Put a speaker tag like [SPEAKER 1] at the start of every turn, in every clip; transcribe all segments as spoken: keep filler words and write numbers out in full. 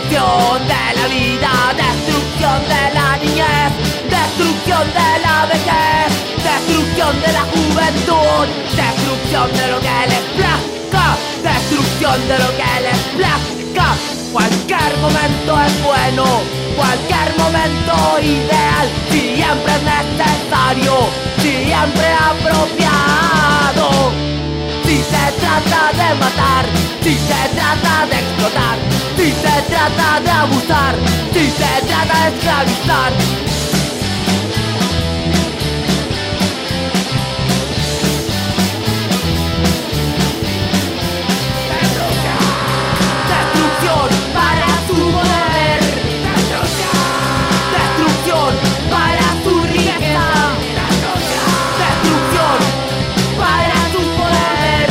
[SPEAKER 1] Destrucción de la vida, destrucción de la niñez, destrucción de la vejez, destrucción de la juventud, destrucción de lo que les plazca, destrucción de lo que les plazca. Cualquier momento es bueno, cualquier momento ideal, siempre es necesario, siempre apropiado. Si se trata de matar, si se trata de explotar, si se trata de abusar, si se trata de esclavizar. Destrucción para su poder, destrucción para su riqueza, destrucción para su poder,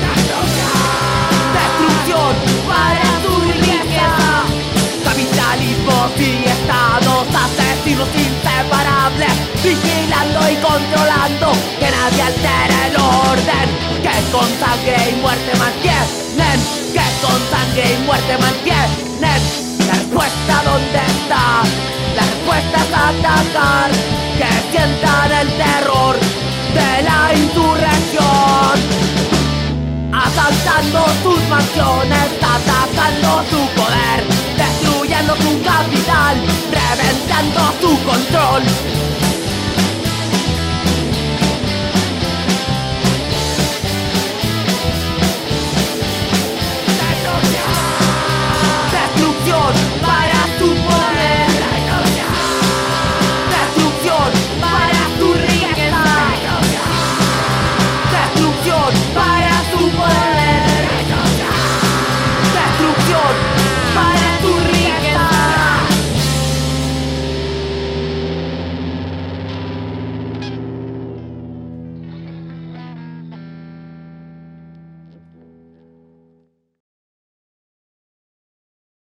[SPEAKER 1] destrucción para su riqueza. Capitalismo y estados asesinos inseparables, vigilando y controlando que nadie altere el orden, que con sangre y muerte mantienen, que con sangre y muerte mantienen. La respuesta ¿dónde está? La respuesta es atacar, que sientan el terror de la insurrección, asaltando sus mansiones, atacando sus